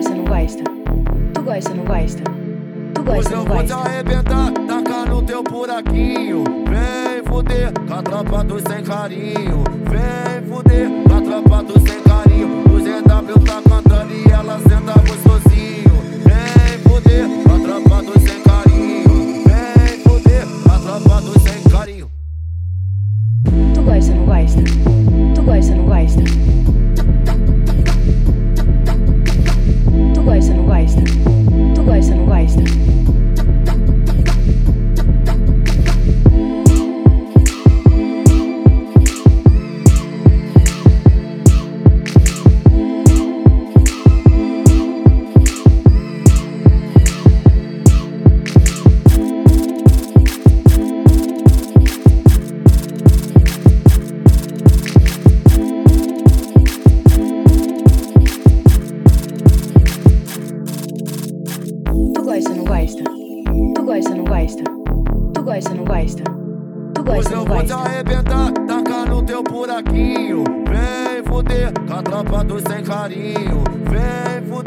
gosta, não gosta? Tu gosta, não gosta? Tu gosta, Hoje não eu vou te gosta? arrebentar, tacar no teu buraquinho. Vem fuder com a tropa do sem carinho. Vem fuder com a tropa do sem carinho. O ZW tá cantando e ela senta gostosinho. Vem fuder com a tropa do sem carinho. Vem fuder com a tropa do sem carinho. Tu gosta, não gosta? Tu gosta, não gosta? Tu gosta, não gosta? Tu gosta, não gosta? Tu gosta, não gosta? Tu gosta, não gosta? Tu gosta, não gosta? Tu Hoje gosta, eu não vou te gosta? arrebentar, tacar no teu buraquinho. Vem fuder com a tropa do sem carinho. Vem fuder